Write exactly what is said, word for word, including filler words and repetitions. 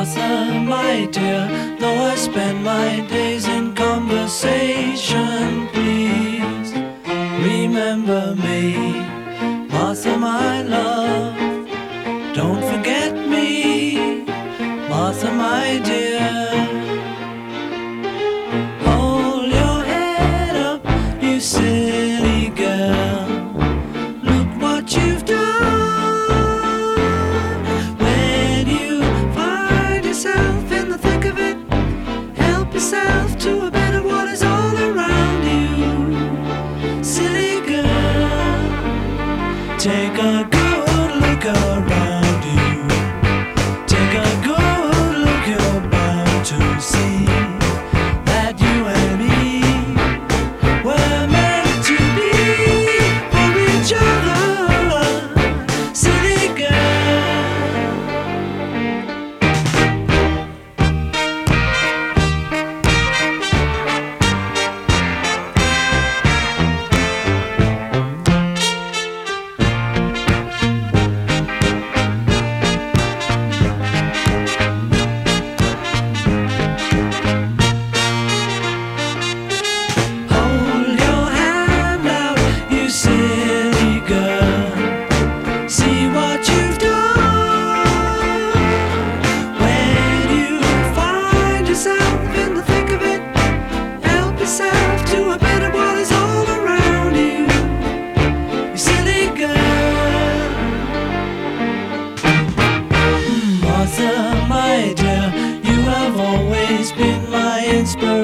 Martha, my dear, though I spend my days in conversation, please remember me. Martha, my love, don't forget me. Martha, my dear, hold your head up, you silly girl. Look what you've done. When you find yourself in the thick of it, help yourself to a better what is all around you. Silly girl, take a good look around you. Take a good look, you're bound to see that you and me were meant to be for each other. Silly Martha, my dear, you have always been my inspiration.